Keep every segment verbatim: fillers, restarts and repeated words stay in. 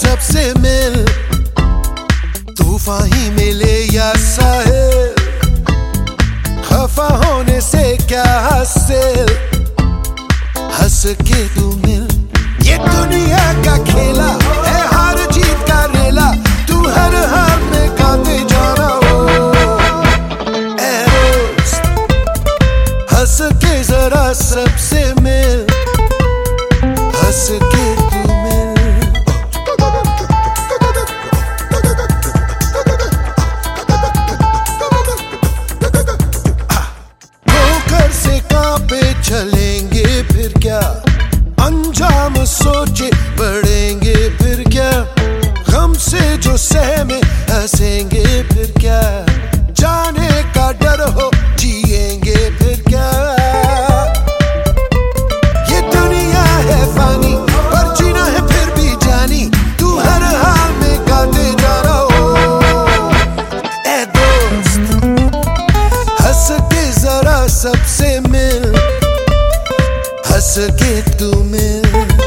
सबसे मिल, तूफान ही मिले या साहिल, खफा होने से क्या हासिल, हंस के तू मिल। ये दुनिया का खेला है हार जीत का रेला, तू हर हाल में गाते जाना हो ऐ दोस्त, हंस के जरा सबसे मिल, हंस के तू मिल। ठोकर से कांपे चलेंगे फिर क्या, अंजाम सोचे बढ़ेंगे फिर क्या, गम से जो सहमे हंसेंगे फिर क्या, जाने का डर हो जिएंगे फिर क्या। ये दुनिया है फानी पर जीना है फिर भी जानी, तू हर हाल में गाते जाना हो ऐ दोस्त, हंस के जरा सबसे मिल, हंस के तू मिल।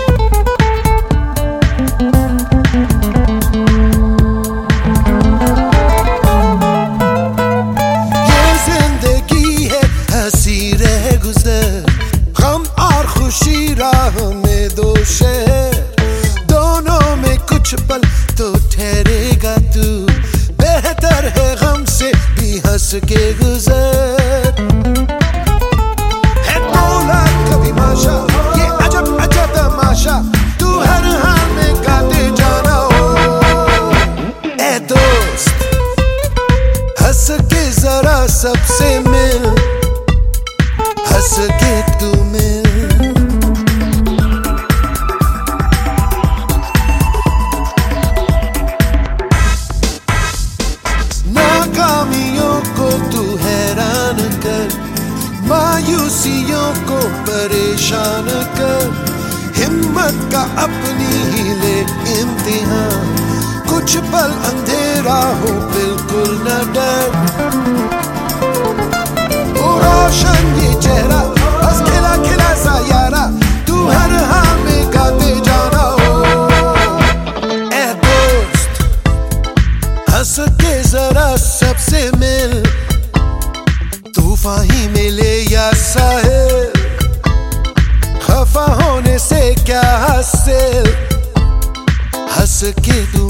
ये जिंदगी है हंसी रह गुजर, गम और खुशी राह में दो शहर, दोनों में कुछ पल तो ठहरेगा तू, बेहतर है गम से भी हंस के गुजर। है दौलत कभी माशा, ये अजब अजब तमाशा, तू हर हाल में गाते जाना हो ऐ दोस्त, हंस के जरा सबसे मिल, हंस के तू मिल। नाकामियों को तू हैरान कर, मायूसियों को परेशान कर, हिम्मत का अपनी ही ले इम्तिहान, कुछ पल अंधेरा हो बिल्कुल न डर, ओ रोशन ये चेहरा बस खिला खिला सा यारा, तू हर हाल में गाते जाना हो ऐ दोस्त, हंस के जरा सबसे मिल, तूफान ही मिले या साहिल, खफा होने से क्या हासिल, हंस के तू